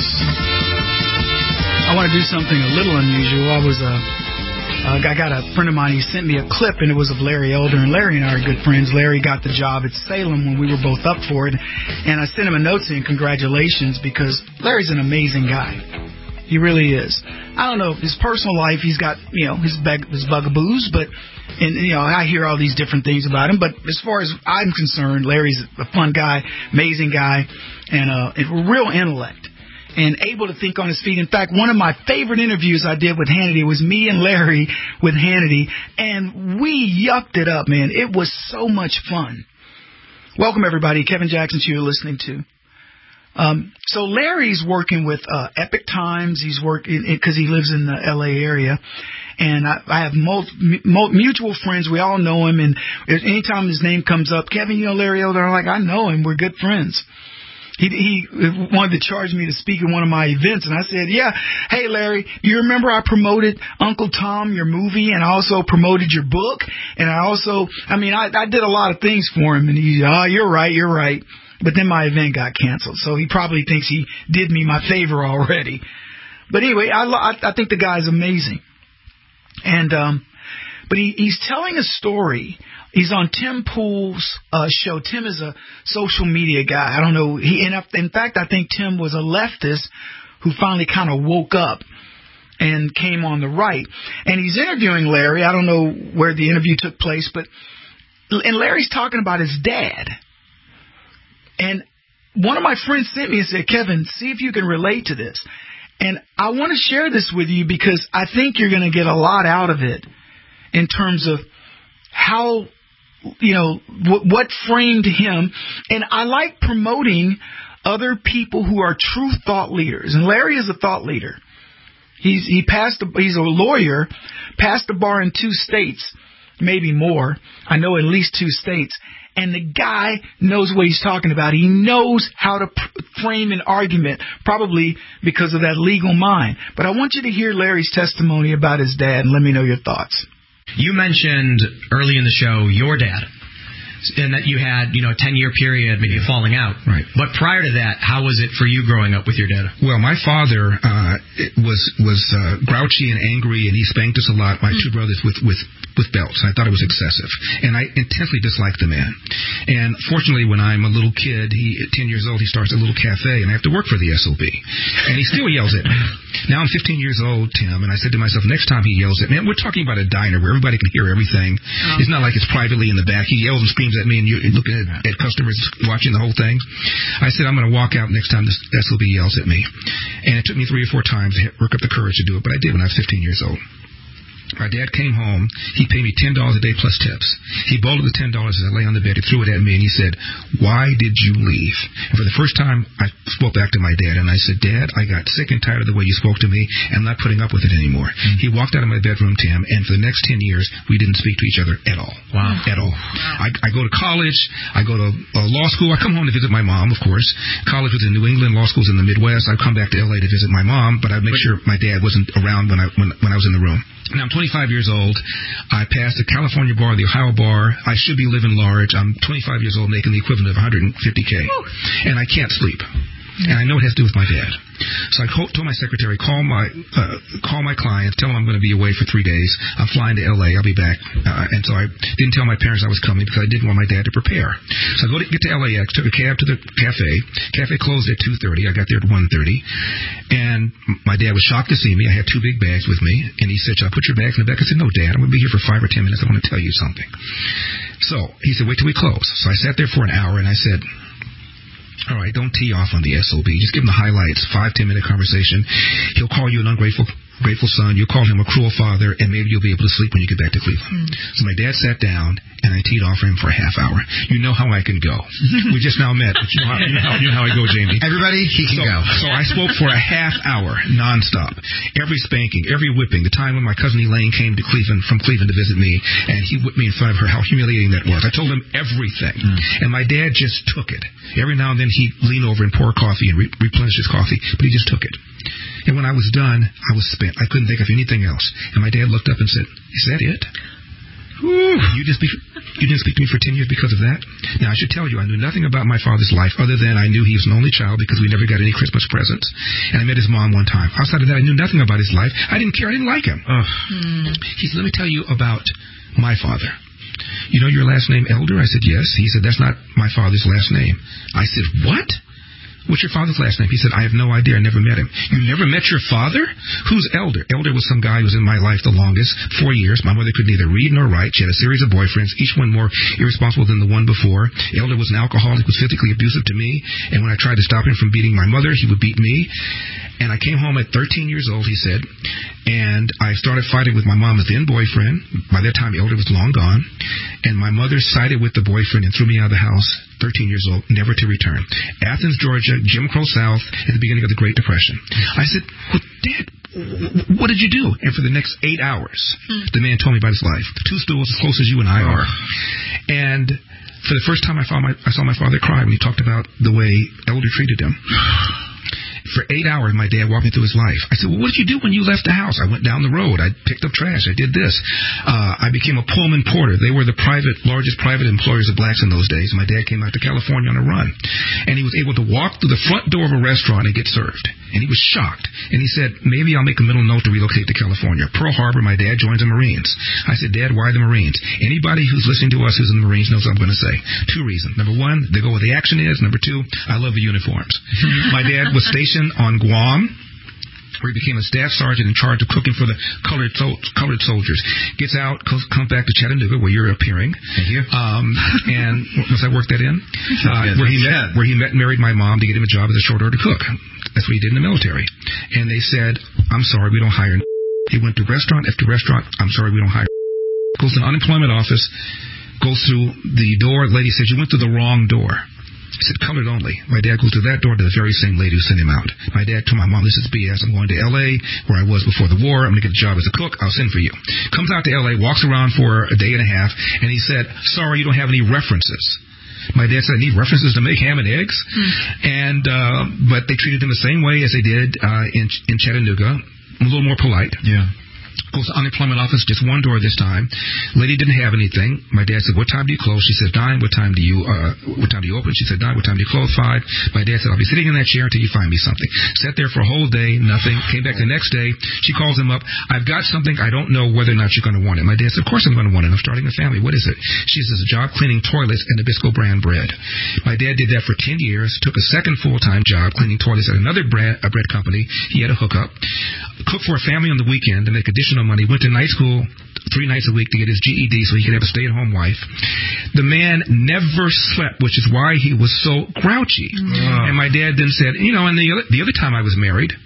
I want to do something a little unusual. I was a, uh, I got a friend of mine. He sent me a clip, and it was of Larry Elder. And Larry and I are good friends. Larry got the job at Salem when we were both up for it, and I sent him a note saying congratulations because Larry's an amazing guy. He really is. I don't know his personal life. He's got you know his bug, his bugaboos, but. And, you know, I hear all these different things about him, but as far as I'm concerned, Larry's a fun guy, amazing guy, and uh, a real intellect, and able to think on his feet. In fact, one of my favorite interviews I did with Hannity was me and Larry with Hannity, and we yucked it up, man. It was so much fun. Welcome, everybody. Kevin Jackson, you're listening to. Um, so Larry's working with uh, Epic Times. He's working because he lives in the L A area. And I, I have mul- mul- mutual friends. We all know him. And anytime his name comes up, Kevin, you know Larry Elder? I'm like, I know him. We're good friends. he he wanted to charge me to speak at one of my events, and I said, yeah, hey, Larry, you remember I promoted Uncle Tom, your movie, and I also promoted your book, and I also, I mean, I, I did a lot of things for him, and he, oh, you're right, you're right. But then my event got canceled, so he probably thinks he did me my favor already. But anyway, I, I, I think the guy's amazing. And, um, but he, he's telling a story. He's on Tim Pool's uh, show. Tim is a social media guy. I don't know. He, in, in fact, I think Tim was a leftist who finally kind of woke up and came on the right. And he's interviewing Larry. I don't know where the interview took place, but and Larry's talking about his dad. And one of my friends sent me and said, Kevin, see if you can relate to this. And I want to share this with you because I think you're going to get a lot out of it in terms of how, you know, w- what framed him. And I like promoting other people who are true thought leaders. And Larry is a thought leader. He's he passed. The, he's a lawyer, passed the bar in two states, maybe more. I know at least two states. And the guy knows what he's talking about. He knows how to pr- frame an argument, probably because of that legal mind. But I want you to hear Larry's testimony about his dad, and let me know your thoughts. You mentioned early in the show your dad, and that you had, you know, a ten-year period, maybe a falling out. Right. But prior to that, how was it for you growing up with your dad? Well, my father uh, was was uh, grouchy and angry, and he spanked us a lot. My two brothers with with with belts. I thought it was excessive, and I intensely disliked the man. And fortunately, when I'm a little kid, he at ten years old, he starts a little cafe, and I have to work for the S O B, and he still yells at me. Now I'm fifteen years old, Tim, and I said to myself, next time he yells at me, and we're talking about a diner where everybody can hear everything. Oh. It's not like it's privately in the back. He yells and screams at me, and you're looking at, at customers watching the whole thing. I said, I'm going to walk out next time this S O B yells at me. And it took me three or four times to work up the courage to do it, but I did when I was fifteen years old. My dad came home. He paid me ten dollars a day plus tips. He bolted the ten dollars as I lay on the bed. He threw it at me, and he said, why did you leave? And for the first time, I spoke back to my dad, and I said, Dad, I got sick and tired of the way you spoke to me, and I'm not putting up with it anymore. Mm-hmm. He walked out of my bedroom, Tim, and for the next ten years, we didn't speak to each other at all. Wow. At all. I, I go to college. I go to uh, law school. I come home to visit my mom, of course. College was in New England. Law school's in the Midwest. I'd come back to L A to visit my mom, but I'd make sure my dad wasn't around when I when, when I was in the room. Now, I'm twenty-five years old. I passed the California bar, the Ohio bar. I should be living large. I'm twenty-five years old, making the equivalent of one hundred fifty K. And I can't sleep. And I know it has to do with my dad. So I told my secretary, call my uh, call my clients, tell them I'm going to be away for three days. I'm flying to L A. I'll be back. Uh, and so I didn't tell my parents I was coming because I didn't want my dad to prepare. So I go to get to L A X, took a cab to the cafe. Cafe closed at two thirty. I got there at one thirty. And my dad was shocked to see me. I had two big bags with me. And he said, shall I put your bags in the back? I said, no, Dad. I'm going to be here for five or ten minutes. I want to tell you something. So he said, wait till we close. So I sat there for an hour, and I said, all right, don't tee off on the S O B. Just give him the highlights, five, ten minute conversation. He'll call you an ungrateful grateful son. You'll call him a cruel father, and maybe you'll be able to sleep when you get back to Cleveland. Mm. So my dad sat down, and I teed off for him for a half hour. You know how I can go. We just now met, but you know how, you know how, you know how I go, Jamie. Everybody, he can so, go. So I spoke for a half hour, nonstop. Every spanking, every whipping. The time when my cousin Elaine came to Cleveland, from Cleveland to visit me, and he whipped me in front of her, how humiliating that was. I told him everything. Mm. And my dad just took it. Every now and then he'd lean over and pour coffee and re- replenish his coffee, but he just took it. And when I was done, I was spent. I couldn't think of anything else. And my dad looked up and said, is that it? Whew. You didn't speak, you didn't speak to me for ten years because of that? Now, I should tell you, I knew nothing about my father's life other than I knew he was an only child because we never got any Christmas presents. And I met his mom one time. Outside of that, I knew nothing about his life. I didn't care. I didn't like him. Mm. He said, let me tell you about my father. You know your last name, Elder? I said, yes. He said, that's not my father's last name. I said, what? What's your father's last name? He said, I have no idea. I never met him. You never met your father? Who's Elder? Elder was some guy who was in my life the longest, four years. My mother could neither read nor write. She had a series of boyfriends, each one more irresponsible than the one before. Elder was an alcoholic, was physically abusive to me. And when I tried to stop him from beating my mother, he would beat me. And I came home at thirteen years old, he said, and I started fighting with my mom's then boyfriend. By that time, Elder was long gone. And my mother sided with the boyfriend and threw me out of the house, thirteen years old, never to return. Athens, Georgia, Jim Crow South, at the beginning of the Great Depression. I said, well, Dad, what did you do? And for the next eight hours, the man told me about his life. Two stools as close as you and I are. And for the first time, I, found my, I saw my father cry when he talked about the way Elder treated him. For eight hours, my dad walked me through his life. I said, well, what did you do when you left the house? I went down the road. I picked up trash. I did this. Uh, I became a Pullman porter. They were the private, largest private employers of blacks in those days. My dad came out to California on a run. And he was able to walk through the front door of a restaurant and get served. And he was shocked. And he said, maybe I'll make a mental note to relocate to California. Pearl Harbor, my dad joins the Marines. I said, Dad, why the Marines? Anybody who's listening to us who's in the Marines knows what I'm going to say. Two reasons. Number one, they go where the action is. Number two, I love the uniforms. My dad was stationed on Guam, where he became a staff sergeant in charge of cooking for the colored sol- colored soldiers. Gets out, comes, comes back to Chattanooga, where you're appearing. Thank you. Um, and must I work that in? Uh, where he met, where he met and married my mom to get him a job as a short order cook. That's what he did in the military. And they said, I'm sorry, we don't hire. He went to restaurant after restaurant. I'm sorry, we don't hire. Goes to the unemployment office, goes through the door. The lady says, you went through the wrong door. He said, colored only. My dad goes to that door to the very same lady who sent him out. My dad told my mom, this is B S. I'm going to L A, where I was before the war. I'm going to get a job as a cook. I'll send for you. Comes out to L A, walks around for a day and a half, and he said, sorry, you don't have any references. My dad said, I need references to make ham and eggs. Mm. And uh, but they treated him the same way as they did uh, in, in Chattanooga, a little more polite. Yeah. Goes to unemployment office, just one door this time. Lady didn't have anything. My dad said, what time do you close? She said, nine. What time do you uh, what time do you open? She said, nine. What time do you close? Five. My dad said, I'll be sitting in that chair until you find me something. Sat there for a whole day, nothing. Came back the next day. She calls him up. I've got something. I don't know whether or not you're going to want it. My dad said, of course I'm going to want it. I'm starting a family. What is it? She says, a job cleaning toilets and Nabisco brand bread. My dad did that for ten years. Took a second full-time job cleaning toilets at another bread, a bread company. He had a hookup. Cooked for a family on the weekend to make additional money. Went to night school three nights a week to get his G E D so he could have a stay-at-home wife. The man never slept, which is why he was so grouchy. Mm. And my dad then said, you know, and the other, the other time I was married,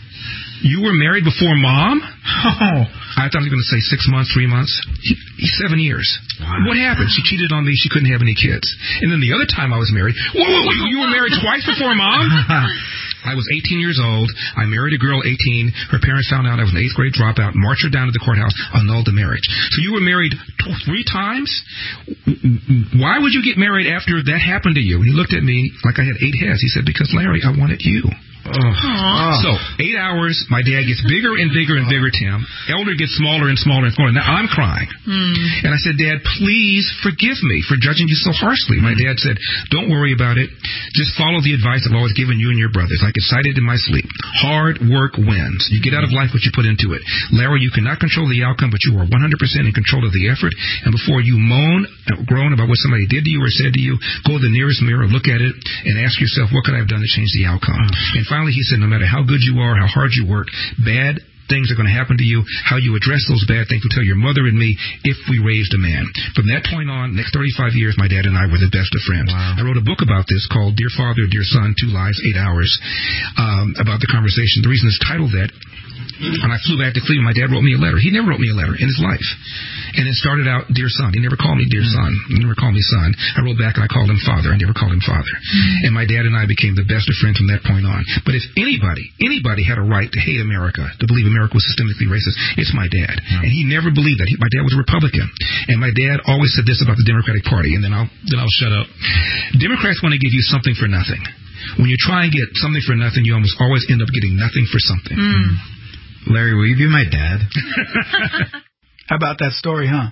you were married before Mom? Oh. I thought he was going to say six months, three months. He, he, seven years. Wow. What happened? She cheated on me. She couldn't have any kids. And then the other time I was married, whoa, whoa, whoa, you were married twice before Mom? I was eighteen years old. I married a girl, eighteen. Her parents found out I was an eighth grade dropout, marched her down to the courthouse, annulled the marriage. So you were married t- three times? Why would you get married after that happened to you? And he looked at me like I had eight heads. He said, because, Larry, I wanted you. Oh. So, eight hours, my dad gets bigger and bigger and bigger, Tim. Elder gets smaller and smaller and smaller. Now I'm crying. Mm. And I said, Dad, please forgive me for judging you so harshly. My dad said, don't worry about it. Just follow the advice I've always given you and your brothers. I get cited in my sleep. Hard work wins. You get out of life what you put into it. Larry, you cannot control the outcome, but you are one hundred percent in control of the effort. And before you moan, groan about what somebody did to you or said to you, go to the nearest mirror, look at it, and ask yourself, what could I have done to change the outcome? Mm. And finally, he said, no matter how good you are, how hard you work, bad things are going to happen to you. How you address those bad things will tell your mother and me if we raised a man. From that point on, next thirty-five years, my dad and I were the best of friends. Wow. I wrote a book about this called Dear Father, Dear Son, Two Lives, Eight Hours, um, about the conversation. The reason it's titled that, and I flew back to Cleveland, my dad wrote me a letter. He never wrote me a letter in his life. And it started out, Dear Son. He never called me Dear Son. He never called me Son. I wrote back and I called him Father. I never called him Father. Mm. And my dad and I became the best of friends from that point on. But if anybody, anybody had a right to hate America, to believe America was systemically racist, it's my dad. Mm. And he never believed that. He, my dad was a Republican. And my dad always said this about the Democratic Party, and then I'll, then I'll shut up. Democrats want to give you something for nothing. When you try and get something for nothing, you almost always end up getting nothing for something. Mm. Larry, will you be my dad? How about that story, huh?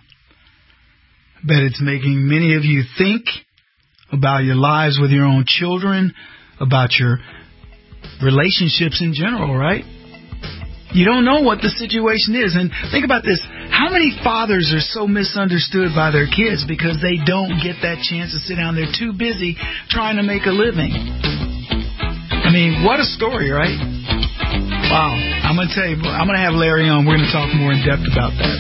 Bet it's making many of you think about your lives with your own children, about your relationships in general, right? You don't know what the situation is. And think about this. How many fathers are so misunderstood by their kids because they don't get that chance to sit down? They're too busy trying to make a living. I mean, what a story, right? Wow. I'm going to tell you, I'm going to have Larry on. We're going to talk more in depth about that.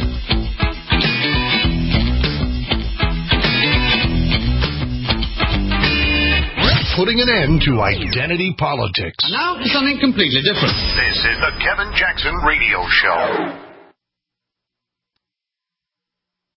Putting an end to identity politics. Now for something completely different. This is the Kevin Jackson Radio Show.